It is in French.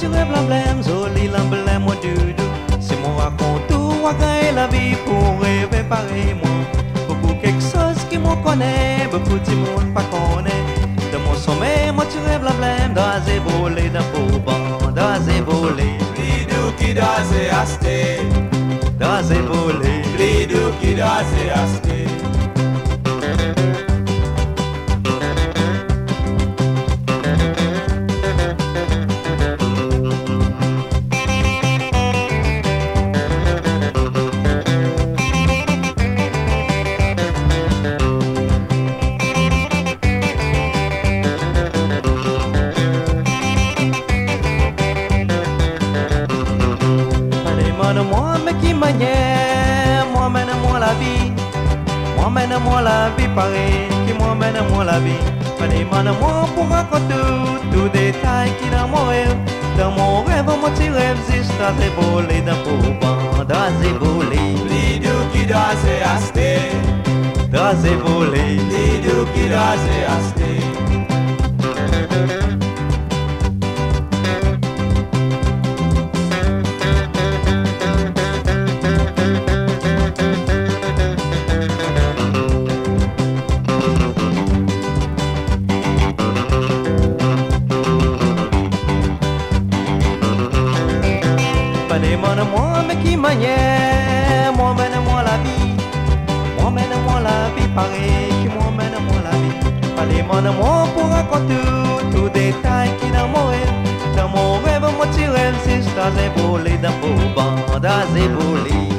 tiré blâme, joli l'emblème, moi doudou. Si moi raconte tout, moi gagne la vie pour rêver pareil, moi. Beaucoup quelque chose qui me connaît, beaucoup de monde pas connaît. De mon sommeil, moi tiré blâme, dans les volets d'un beau banc, dans les volets. Lidou qui doit se acheter, dans les volets. Lidou qui doit se acheter. Moi, mais qui manière, moi mène-moi la vie. Moi mène-moi la vie pareil, qui moi mène-moi la vie. Demande-moi pour raconter tout détail qui dans mon rêve. Dans mon rêve, moi tu rêves juste à s'évoler d'un beau banc, à s'évoler. Lidou qui doit se acheter, à s'évoler. Lidou qui doit se acheter. Demande-moi, mais qui manière, moi mène-moi la vie. Moi mène-moi la vie pareil, qui moi mène-moi la vie. Demande-moi pour raconter tout détail qui dans mon rêve. Dans mon rêve, moi tu rêves, c'est à s'évoler d'un beau banc, à s'évoler.